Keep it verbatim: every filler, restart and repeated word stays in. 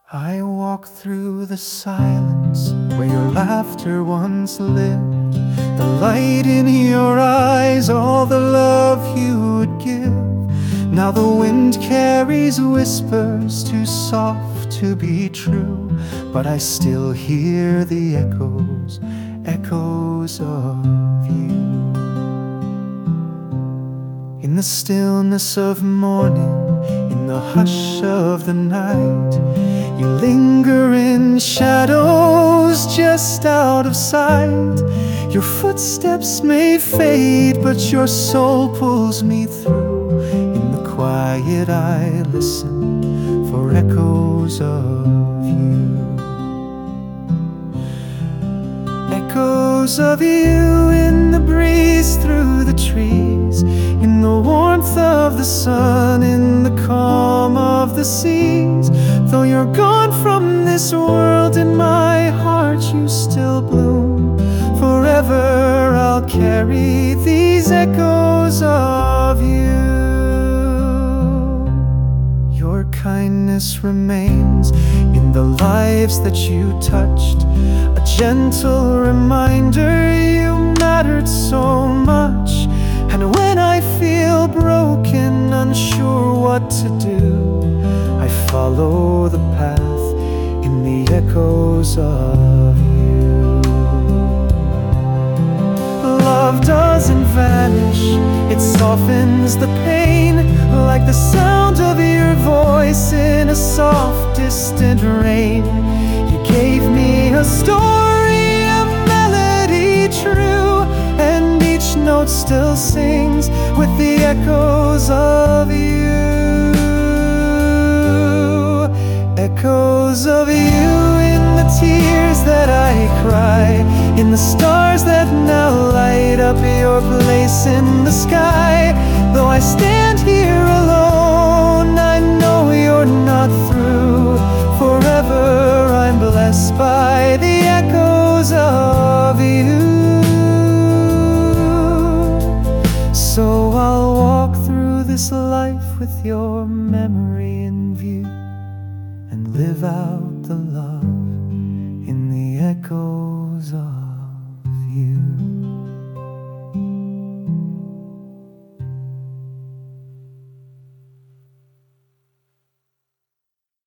I walk through the silence where your laughter once lived, the light in your eyes, all the love you would give. Now the wind carries whispers too soft to be true, but I still hear the echoes, echoes of you. In the stillness of morning, in the hush of the night, you linger in shadows just out of sight. Your footsteps may fade, but your soul pulls me through. In the quiet I listen for echoes of you. Echoes of you in the breeze through the trees, in the warmth of the sun, in the calm of the seas. Though you're gone from this world, in my heart you still bloom. Forever I'll carry these echoes of you. Your kindness remains in the lives that you touched, a gentle reminder you mattered so much. And when I feel broken, unsure what to do, I follow the path in the echoes of you. Love doesn't vanish, it softens the pain, like the sound of your voice in a soft, distant rain. You gave me a story, a melody true, and each note still sings with the echoes of you. Echoes of you in the tears that I cry, in the stars that now light up your place in the sky. Though I stand here alone, I know you're not through. Forever I'm blessed by the echoes of you. So I'll walk through this life with your memory in view, and live out the love in the echoes of